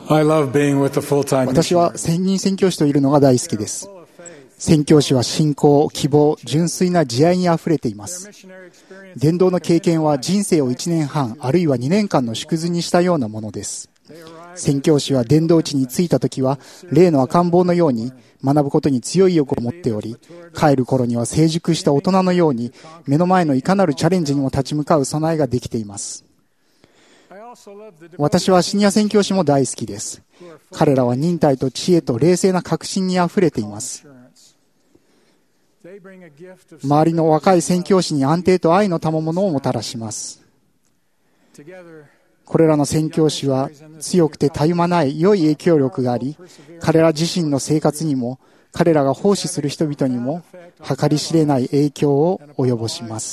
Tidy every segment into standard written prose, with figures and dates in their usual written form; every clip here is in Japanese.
I love being with the full-time 私は専任宣教師といるのが大好きです。宣教師は信仰、希望、純粋な慈愛にあふれています。伝道の経験は人生を1年半、あるいは2年間の縮図にしたようなものです。宣教師は伝道地に着いたときは、例の赤ん坊のように学ぶことに強い意欲を持っており、帰る頃には成熟した大人のように、目の前のいかなるチャレンジにも立ち向かう備えができています。私はシニア宣教師も大好きです。彼らは忍耐と知恵と冷静な確信にあふれています。周りの若い宣教師に安定と愛の賜物をもたらします。これらの宣教師は強くてたゆまない良い影響力があり、彼ら自身の生活にも、彼らが奉仕する人々にも計り知れない影響を及ぼします。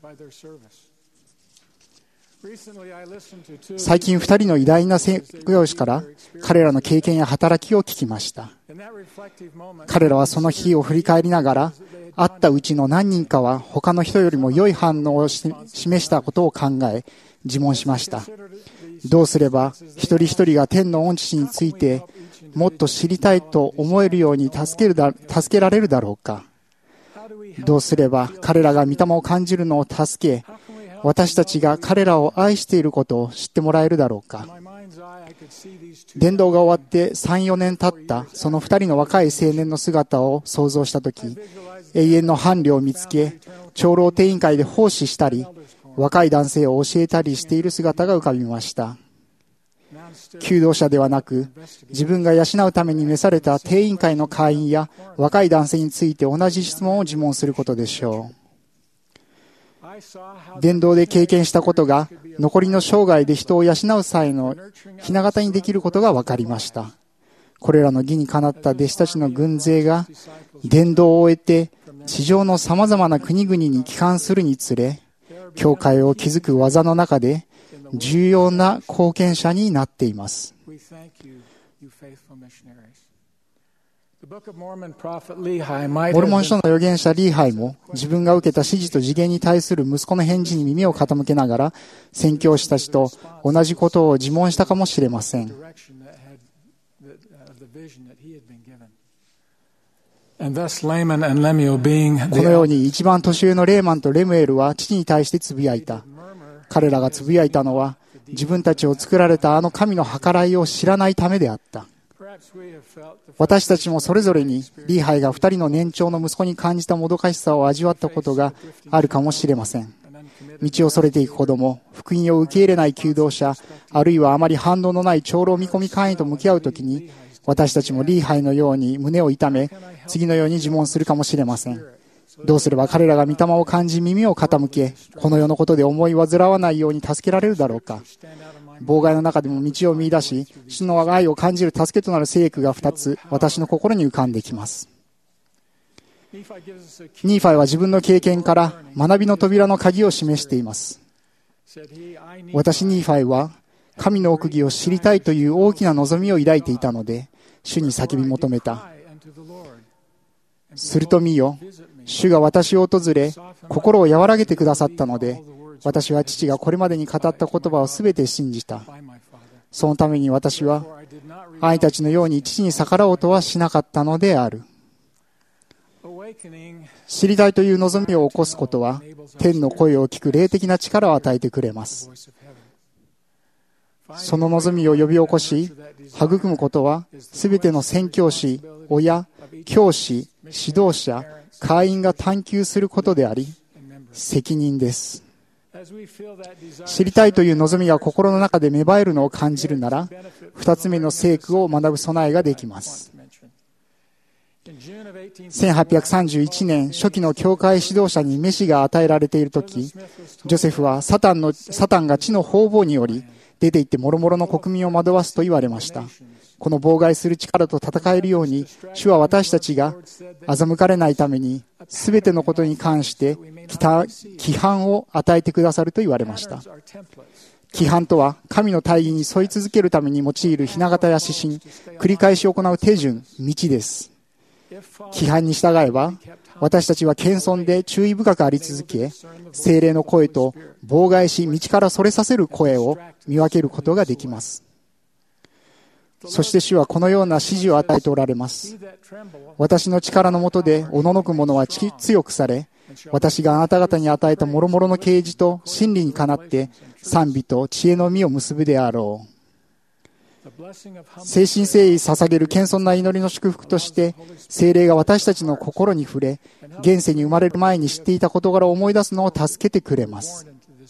最近2人の偉大な宣教師から彼らの経験や働きを聞きました。彼らはその日を振り返りながら、会ったうちの何人かは他の人よりも良い反応を示したことを考え、自問しました。どうすれば一人一人が天の御父についてもっと知りたいと思えるように助けられるだろうか。どうすれば彼らが御霊を感じるのを助け、私たちが彼らを愛していることを知ってもらえるだろうか。伝道が終わって3、4年経ったその2人の若い青年の姿を想像したとき、永遠の伴侶を見つけ、長老定員会で奉仕したり、若い男性を教えたりしている姿が浮かびました。求道者ではなく、自分が養うために召された定員会の会員や若い男性について同じ質問を自問することでしょう。伝道で経験したことが残りの生涯で人を養う際の雛形にできることが分かりました。これらの義にかなった弟子たちの軍勢が伝道を終えて地上のさまざまな国々に帰還するにつれ、教会を築く技の中で重要な貢献者になっています。モルモン書の預言者リーハイも自分が受けた指示と次元に対する息子の返事に耳を傾けながら宣教師たちと同じことを自問したかもしれません。このように一番年上のレーマンとレムエルは父に対してつぶやいた。彼らがつぶやいたのは自分たちを作られたあの神の計らいを知らないためであった。私たちもそれぞれにリーハイが2人の年長の息子に感じたもどかしさを味わったことがあるかもしれません。道をそれていく子供、福音を受け入れない求道者、あるいはあまり反応のない長老見込み会員と向き合うときに、私たちもリーハイのように胸を痛め、次のように自問するかもしれません。どうすれば彼らが御霊を感じ耳を傾け、この世のことで思い煩わないように助けられるだろうか。妨害の中でも道を見出し、主の愛を感じる助けとなる聖句が2つ、私の心に浮かんできます。ニーファイは自分の経験から学びの扉の鍵を示しています。私ニーファイは神の奥義を知りたいという大きな望みを抱いていたので、主に叫び求めた。すると見よ、主が私を訪れ、心を和らげてくださったので、私は父がこれまでに語った言葉をすべて信じた。そのために私は兄たちのように父に逆らおうとはしなかったのである。知りたいという望みを起こすことは、天の声を聞く霊的な力を与えてくれます。その望みを呼び起こし、育むことは、すべての宣教師、親、教師、指導者、会員が探求することであり、責任です。知りたいという望みが心の中で芽生えるのを感じるなら、2つ目の聖句を学ぶ備えができます。1831年、初期の教会指導者に召しが与えられているとき、ジョセフはサタンが地の方々により、出て行って諸々の国民を惑わすと言われました。この妨害する力と戦えるように、主は私たちが欺かれないために、すべてのことに関して規範を与えてくださると言われました。規範とは、神の大義に沿い続けるために用いる雛形や指針、繰り返し行う手順、道です。規範に従えば、私たちは謙遜で注意深くあり続け、聖霊の声と妨害し道からそれさせる声を見分けることができます。 そして主はこのような指示を与えておられます。私の力の下でおののく者は強くされ、私があなた方に与えた諸々の啓示と真理にかなって賛美と知恵の実を結ぶであろう。誠心誠意捧げる謙遜な祈りの祝福として、聖霊が私たちの心に触れ、現世に生まれる前に知っていた事柄を思い出すのを助けてくれます。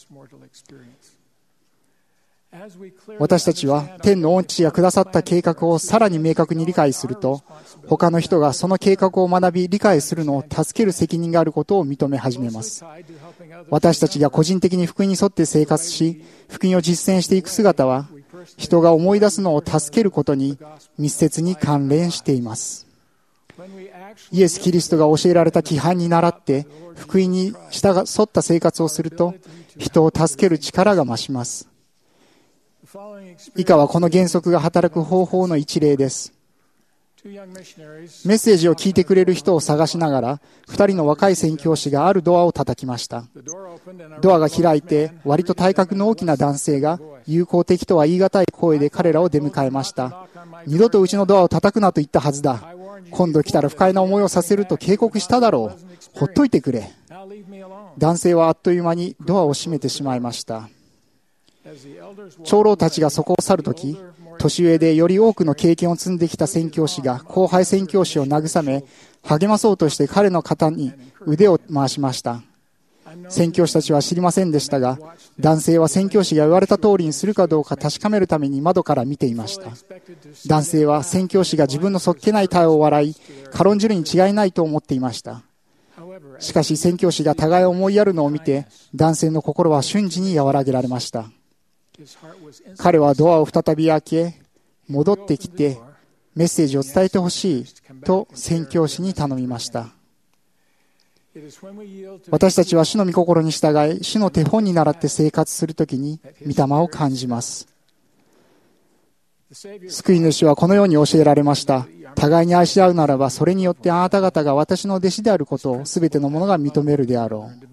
私たちは天の御父がくださった計画をさらに明確に理解すると、他の人がその計画を学び理解するのを助ける責任があることを認め始めます。私たちが個人的に福音に沿って生活し、福音を実践していく姿は、人が思い出すのを助けることに密接に関連しています。イエス・キリストが教えられた規範に倣って福音に沿った生活をすると、人を助ける力が増します。以下はこの原則が働く方法の一例です。メッセージを聞いてくれる人を探しながら、2人の若い宣教師があるドアを叩きました。ドアが開いて、割と体格の大きな男性が友好的とは言い難い声で彼らを出迎えました。二度とうちのドアを叩くなと言ったはずだ。今度来たら不快な思いをさせると警告しただろう。ほっといてくれ。男性はあっという間にドアを閉めてしまいました。長老たちがそこを去るとき、年上でより多くの経験を積んできた宣教師が後輩宣教師を慰め、励まそうとして彼の肩に腕を回しました。宣教師たちは知りませんでしたが、男性は宣教師が言われた通りにするかどうか確かめるために窓から見ていました。男性は宣教師が自分のそっけない対応を笑い、軽んじるに違いないと思っていました。しかし宣教師が互いを思いやるのを見て、男性の心は瞬時に和らげられました。彼はドアを再び開け、戻ってきてメッセージを伝えてほしいと宣教師に頼みました。私たちは主の御心に従い、主の手本に倣って生活するときに御霊を感じます。救い主はこのように教えられました。互いに愛し合うならば、それによってあなた方が私の弟子であることをすべての者が認めるであろう。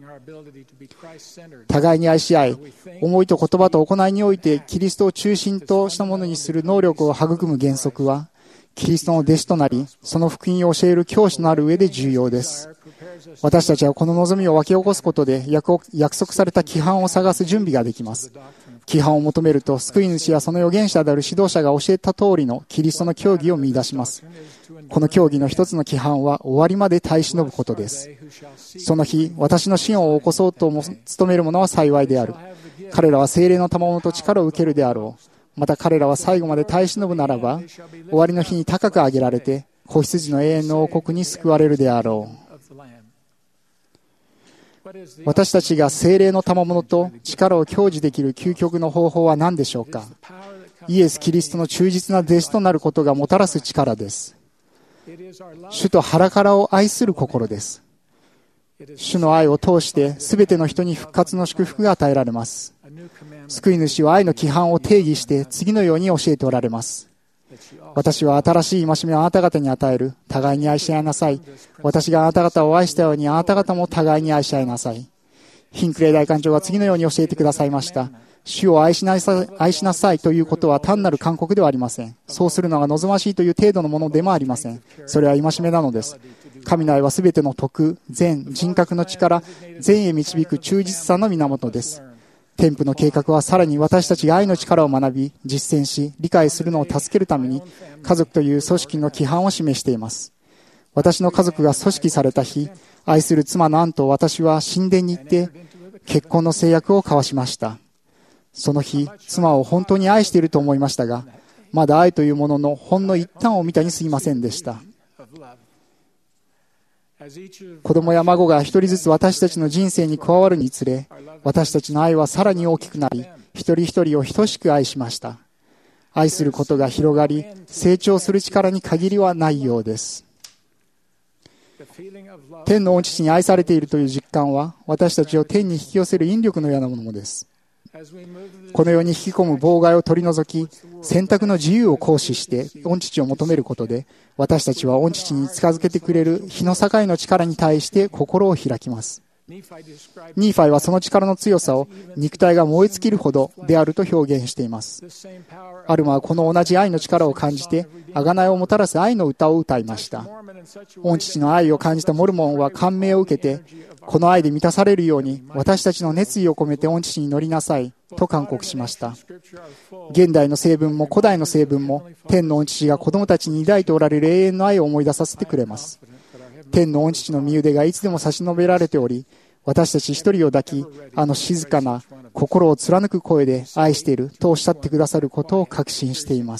互いに愛し合い、思いと言葉と行いにおいてキリストを中心としたものにする能力を育む原則は、キリストの弟子となり、その福音を教える教師となる上で重要です。私たちはこの望みを湧き起こすことで、約束された規範を探す準備ができます。規範を求めると、救い主やその預言者である指導者が教えた通りのキリストの教義を見出します。この教義の一つの規範は、終わりまで耐え忍ぶことです。その日、私の死を起こそうと努める者は幸いである。彼らは聖霊の賜物と力を受けるであろう。また彼らは最後まで耐え忍ぶならば、終わりの日に高く上げられて、子羊の永遠の王国に救われるであろう。私たちが聖霊の賜物と力を享受できる究極の方法は何でしょうか。イエス・キリストの忠実な弟子となることがもたらす力です。主と腹からを愛する心です。主の愛を通して全ての人に復活の祝福が与えられます。救い主は愛の規範を定義して次のように教えておられます。私は新しい戒めをあなた方に与える。互いに愛し合いなさい。私があなた方を愛したようにあなた方も互いに愛し合いなさい。ヒンクレイ大官長は次のように教えてくださいました。主を愛しなさいということは単なる勧告ではありません。そうするのが望ましいという程度のものでもありません。それは戒めなのです。神の愛はすべての徳、善、人格の力、善へ導く忠実さの源です。天父の計画はさらに私たちが愛の力を学び、実践し、理解するのを助けるために、家族という組織の規範を示しています。私の家族が組織された日、愛する妻のアンと私は神殿に行って、結婚の制約を交わしました。その日、妻を本当に愛していると思いましたが、まだ愛というもののほんの一端を見たに過ぎませんでした。子供や孫が一人ずつ私たちの人生に加わるにつれ、私たちの愛はさらに大きくなり、一人一人を等しく愛しました。愛することが広がり、成長する力に限りはないようです。天の御父に愛されているという実感は、私たちを天に引き寄せる引力のようなものです。このように引き込む妨害を取り除き、選択の自由を行使して御父を求めることで、私たちは御父に近づけてくれる日の境の力に対して心を開きます。 ニーファイはその力の強さを肉体が燃え尽きるほどであると表現しています。アルマはこの同じ愛の力を感じて、贖いをもたらす愛の歌を歌いました。御父の愛を感じたモルモンは感銘を受けて、この愛で満たされるように私たちの熱意を込めて御父に乗りなさいと勧告しました。現代の聖文も古代の聖文も天の御父が子供たちに抱いておられる永遠の愛を思い出させてくれます。天の御父の身腕がいつでも差し伸べられており、私たち一人を抱き、あの静かな心を貫く声で愛しているとおっしゃってくださることを確信しています。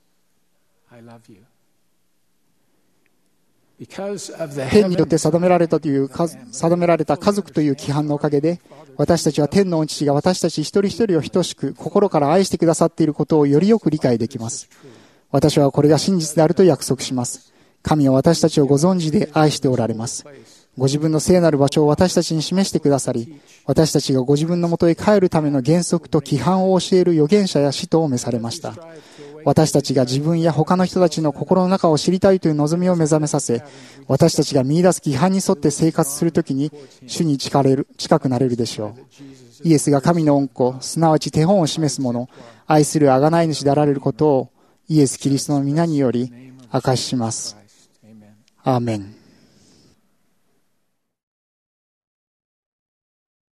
天によって定められた家族という規範のおかげで、私たちは天の御父が私たち一人一人を等しく心から愛してくださっていることをよりよく理解できます。私はこれが真実であると約束します。神は私たちをご存知で愛しておられます。ご自分の聖なる場所を私たちに示してくださり、私たちがご自分のもとへ帰るための原則と規範を教える預言者や使徒を召されました。私たちが自分や他の人たちの心の中を知りたいという望みを目覚めさせ、私たちが見出す規範に沿って生活するときに、主に近くなれるでしょう。イエスが神の恩子、すなわち手本を示す者、愛する贖い主であられることを、イエス・キリストの皆により明かしします。アーメン。